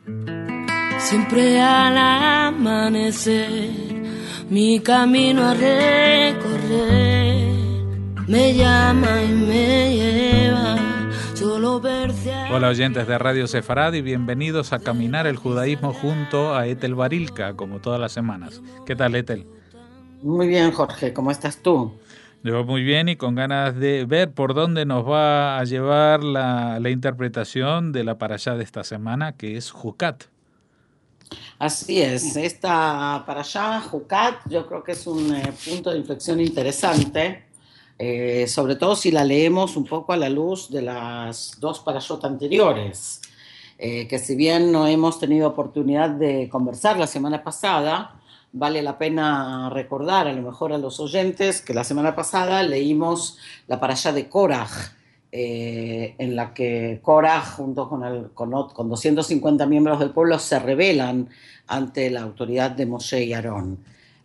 Siempre al amanecer, mi camino a recorrer me llama y me lleva. Hola oyentes de Radio Sefarad y bienvenidos a Caminar el Judaísmo junto a Ethel Barilka, como todas las semanas. ¿Qué tal, Ethel? Muy bien, Jorge, ¿cómo estás tú? Yo muy bien y con ganas de ver por dónde nos va a llevar la interpretación de la parashá de esta semana, que es Jucat. Así es, esta parashá, Jucat, yo creo que es un punto de inflexión interesante, sobre todo si la leemos un poco a la luz de las dos parashot anteriores, que si bien no hemos tenido oportunidad de conversar la semana pasada, vale la pena recordar a lo mejor a los oyentes que la semana pasada leímos la parashá de Koraj, en la que Koraj junto con 250 miembros del pueblo se rebelan ante la autoridad de Moshe y Aarón.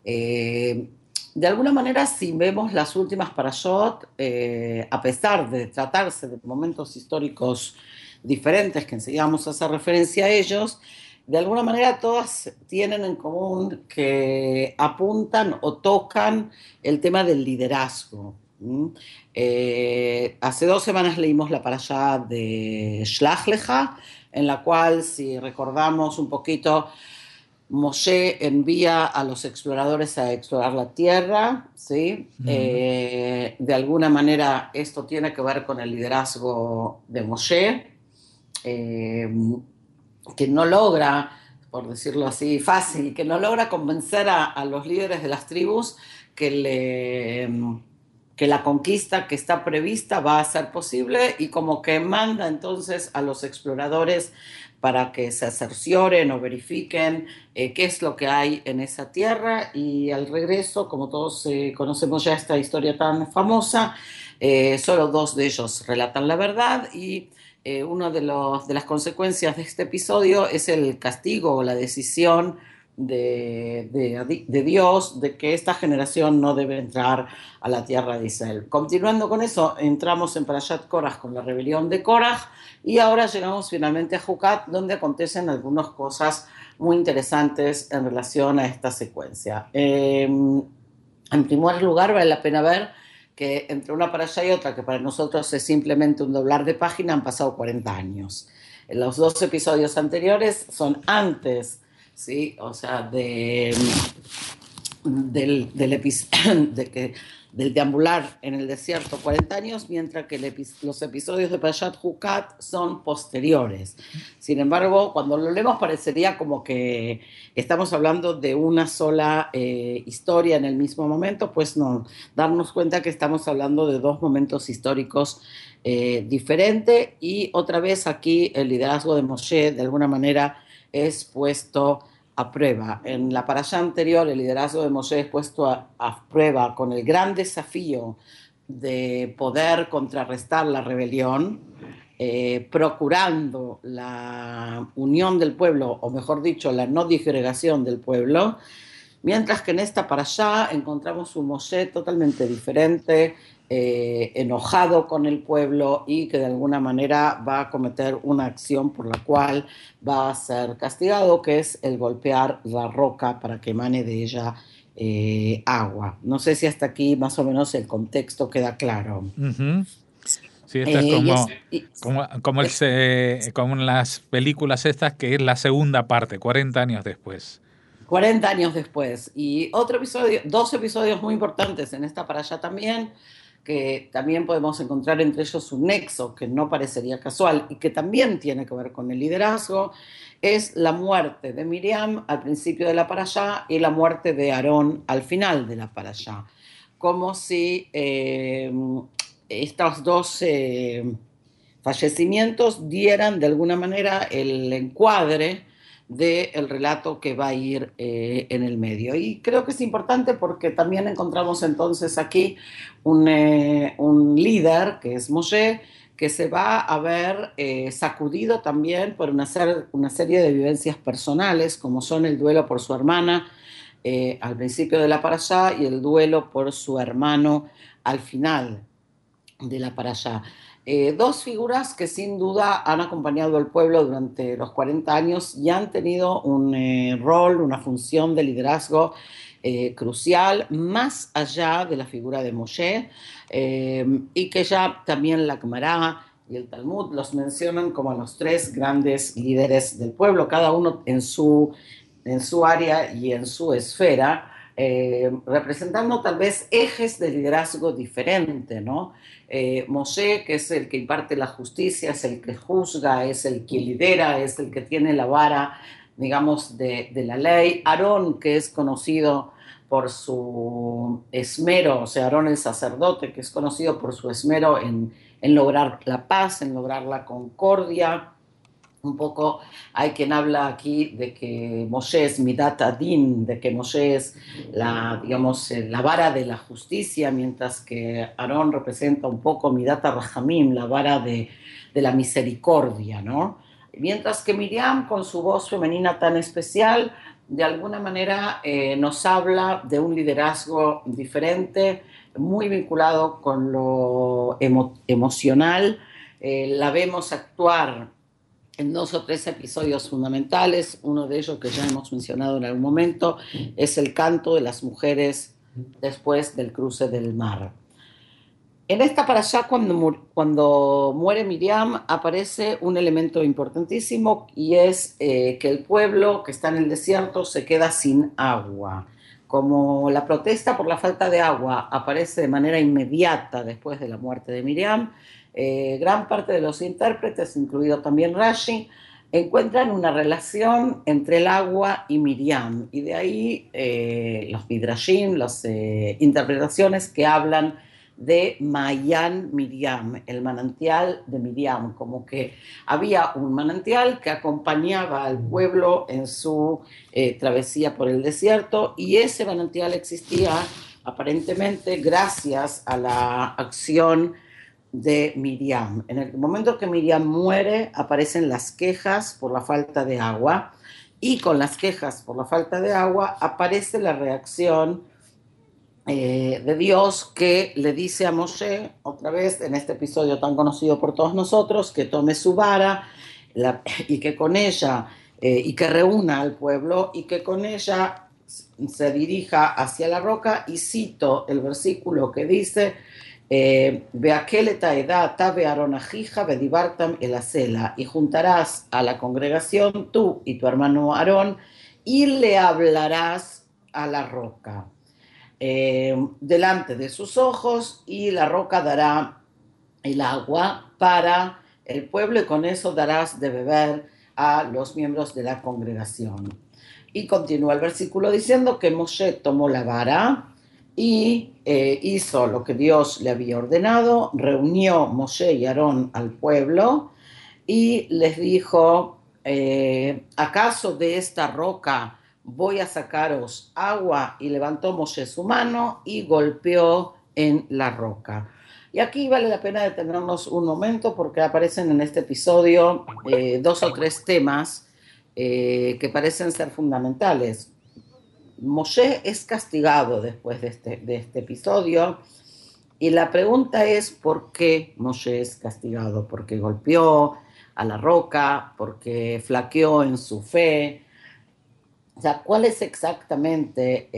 De alguna manera, si vemos las últimas parashot, a pesar de tratarse de momentos históricos diferentes, que enseguida vamos a hacer referencia a ellos, de alguna manera todas tienen en común que apuntan o tocan el tema del liderazgo. Hace 2 semanas leímos la parashá de Shlach Lecha, en la cual, si recordamos un poquito, Moshe envía a los exploradores a explorar la tierra, ¿sí? De alguna manera esto tiene que ver con el liderazgo de Moshe, que no logra, por decirlo así, fácil, que no logra convencer a los líderes de las tribus que la conquista que está prevista va a ser posible, y como que manda entonces a los exploradores para que se cercioren o verifiquen qué es lo que hay en esa tierra, y al regreso, como todos conocemos ya esta historia tan famosa, solo 2 de ellos relatan la verdad, y una de las consecuencias de este episodio es el castigo o la decisión de Dios de que esta generación no debe entrar a la tierra de Israel. Continuando con eso, entramos en Parashat Koraj con la rebelión de Koraj, y ahora llegamos finalmente a Jucat, donde acontecen algunas cosas muy interesantes en relación a esta secuencia. En primer lugar, vale la pena ver que entre una parashá y otra, que para nosotros es simplemente un doblar de página, han pasado 40 años. Los 2 episodios anteriores son antes, ¿sí? O sea, del deambular en el desierto 40 años, mientras que los episodios de Parashat Jucat son posteriores. Sin embargo, cuando lo leemos parecería como que estamos hablando de una sola historia en el mismo momento, pues no, darnos cuenta que estamos hablando de 2 momentos históricos diferentes, y otra vez aquí el liderazgo de Moshe de alguna manera es puesto a prueba. En la parashá anterior, el liderazgo de Moshe es puesto a prueba con el gran desafío de poder contrarrestar la rebelión, procurando la unión del pueblo, o mejor dicho, la no disgregación del pueblo, mientras que en esta parashá encontramos un Moshe totalmente diferente, enojado con el pueblo, y que de alguna manera va a cometer una acción por la cual va a ser castigado, que es el golpear la roca para que emane de ella agua. No sé si hasta aquí más o menos el contexto queda claro. Uh-huh. Sí, esto es como en las películas estas, que es la segunda parte, 40 años después. 40 años después. Y 2 episodios muy importantes en esta parashá también, que también podemos encontrar entre ellos un nexo que no parecería casual y que también tiene que ver con el liderazgo, es la muerte de Miriam al principio de la parashá y la muerte de Aarón al final de la parashá. Como si estos 2 fallecimientos dieran de alguna manera el encuadre del relato que va a ir en el medio. Y creo que es importante porque también encontramos entonces aquí un líder, que es Moshe, que se va a ver sacudido también por una serie de vivencias personales, como son el duelo por su hermana al principio de la parashá y el duelo por su hermano al final de la parashá. Dos figuras que sin duda han acompañado al pueblo durante los 40 años y han tenido un rol, una función de liderazgo crucial, más allá de la figura de Moshe, y que ya también la Gemara y el Talmud los mencionan como los tres grandes líderes del pueblo, cada uno en su área y en su esfera, representando tal vez ejes de liderazgo diferente, ¿no? Moshe, que es el que imparte la justicia, es el que juzga, es el que lidera, es el que tiene la vara, digamos, de la ley. Aarón, que es conocido por su esmero, o sea, Aarón el sacerdote, que es conocido por su esmero en lograr la paz, en lograr la concordia. Un poco hay quien habla aquí de que Moshe es Midat Adin, de que Moshe es digamos, la vara de la justicia, mientras que Aarón representa un poco Midat Rahamim, la vara de la misericordia, ¿no? Mientras que Miriam, con su voz femenina tan especial, de alguna manera nos habla de un liderazgo diferente, muy vinculado con lo emocional. La vemos actuar en 2 o 3 episodios fundamentales. Uno de ellos, que ya hemos mencionado en algún momento, es el canto de las mujeres después del cruce del mar. En esta parashá, cuando muere Miriam, aparece un elemento importantísimo, y es que el pueblo que está en el desierto se queda sin agua. Como la protesta por la falta de agua aparece de manera inmediata después de la muerte de Miriam, gran parte de los intérpretes, incluido también Rashi, encuentran una relación entre el agua y Miriam, y de ahí los midrashim, las interpretaciones que hablan de Mayan Miriam, el manantial de Miriam, como que había un manantial que acompañaba al pueblo en su travesía por el desierto, y ese manantial existía aparentemente gracias a la acción de Miriam. En el momento que Miriam muere, aparecen las quejas por la falta de agua, y con las quejas por la falta de agua aparece la reacción de Dios, que le dice a Moshe, otra vez en este episodio tan conocido por todos nosotros, que tome su vara y que con ella, y que reúna al pueblo, y que con ella se dirija hacia la roca. Y cito el versículo que dice: y juntarás a la congregación, tú y tu hermano Aarón, y le hablarás a la roca delante de sus ojos, y la roca dará el agua para el pueblo, y con eso darás de beber a los miembros de la congregación. Y continúa el versículo diciendo que Moshe tomó la vara y hizo lo que Dios le había ordenado. Reunió Moshe y Aarón al pueblo y les dijo: ¿acaso de esta roca voy a sacaros agua? Y levantó Moshe su mano y golpeó en la roca. Y aquí vale la pena detenernos un momento, porque aparecen en este episodio 2 o 3 temas que parecen ser fundamentales. Moshe es castigado después de este episodio, y la pregunta es: ¿por qué Moshe es castigado? ¿Por qué golpeó a la roca? ¿Por qué flaqueó en su fe? O sea, ¿cuál es exactamente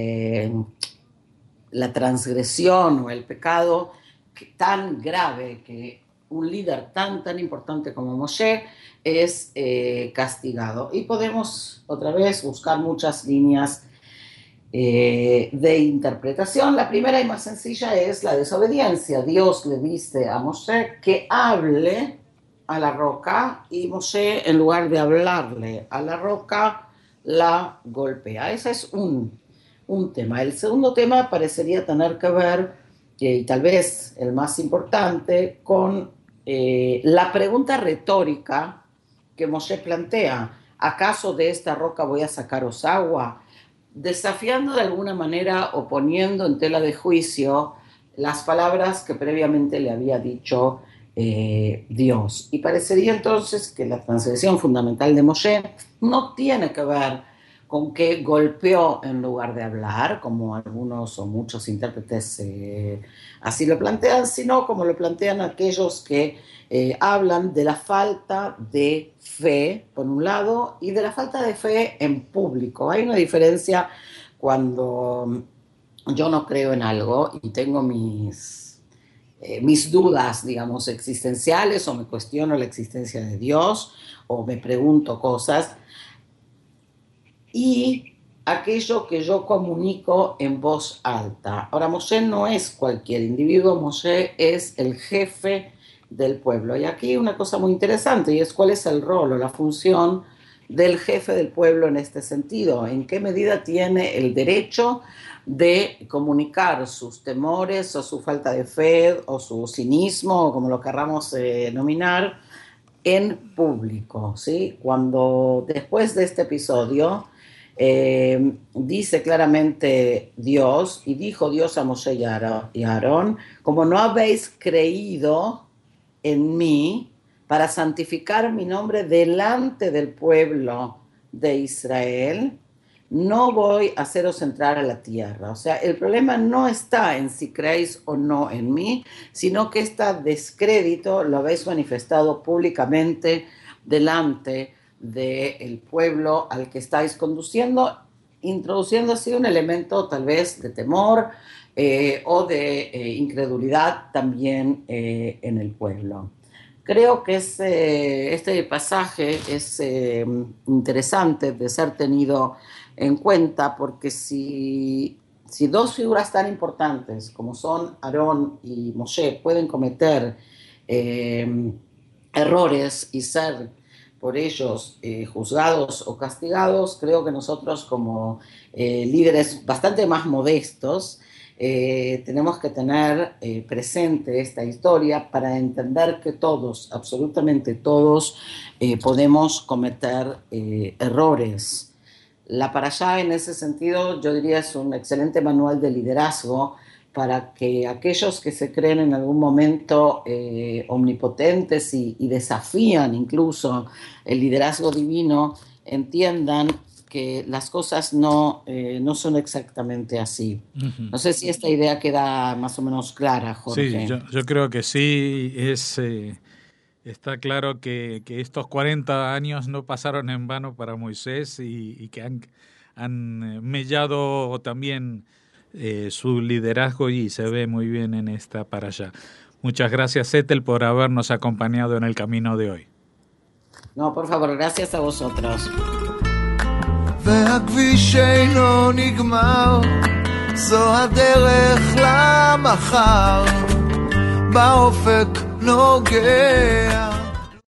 la transgresión o el pecado tan grave que un líder tan importante como Moshe es castigado? Y podemos otra vez buscar muchas líneas de interpretación. La primera y más sencilla es la desobediencia. Dios le dice a Moshe que hable a la roca, y Moshe, en lugar de hablarle a la roca, la golpea. Ese es un tema. El segundo tema parecería tener que ver, y tal vez el más importante, con la pregunta retórica que Moshe plantea: ¿acaso de esta roca voy a sacaros agua? Desafiando de alguna manera, o poniendo en tela de juicio las palabras que previamente le había dicho Dios. Y parecería entonces que la transgresión fundamental de Moshe no tiene que ver con que golpeó en lugar de hablar, como algunos o muchos intérpretes así lo plantean, sino como lo plantean aquellos que hablan de la falta de fe, por un lado, y de la falta de fe en público. Hay una diferencia cuando yo no creo en algo y tengo mis dudas, digamos, existenciales, o me cuestiono la existencia de Dios, o me pregunto cosas, y aquello que yo comunico en voz alta. Ahora, Moshe no es cualquier individuo, Moshe es el jefe del pueblo. Y aquí una cosa muy interesante, y es cuál es el rol o la función del jefe del pueblo en este sentido. ¿En qué medida tiene el derecho de comunicar sus temores o su falta de fe o su cinismo, o como lo querramos denominar, en público, ¿sí? Cuando después de este episodio dice claramente Dios, y dijo Dios a Moshe y a Aarón, como no habéis creído en mí para santificar mi nombre delante del pueblo de Israel, no voy a haceros entrar a la tierra. O sea, el problema no está en si creéis o no en mí, sino que este descrédito lo habéis manifestado públicamente delante del pueblo al que estáis conduciendo, introduciendo así un elemento tal vez de temor o de incredulidad también en el pueblo. Creo que este pasaje es interesante de ser tenido en cuenta, porque si dos figuras tan importantes como son Aarón y Moshe pueden cometer errores y ser por ellos juzgados o castigados, creo que nosotros como líderes bastante más modestos tenemos que tener presente esta historia para entender que todos, absolutamente todos, podemos cometer errores. La parashá en ese sentido yo diría es un excelente manual de liderazgo para que aquellos que se creen en algún momento omnipotentes y desafían incluso el liderazgo divino entiendan que las cosas no son exactamente así. Uh-huh. No sé si esta idea queda más o menos clara, Jorge. Sí, yo creo que sí. Está claro que estos 40 años no pasaron en vano para Moisés y que han mellado también su liderazgo, y se ve muy bien en esta parashá. Muchas gracias, Ethel, por habernos acompañado en el camino de hoy. No, por favor, gracias a vosotros. והכביש אינו נגמר, זו הדרך למחר, באופק נוגע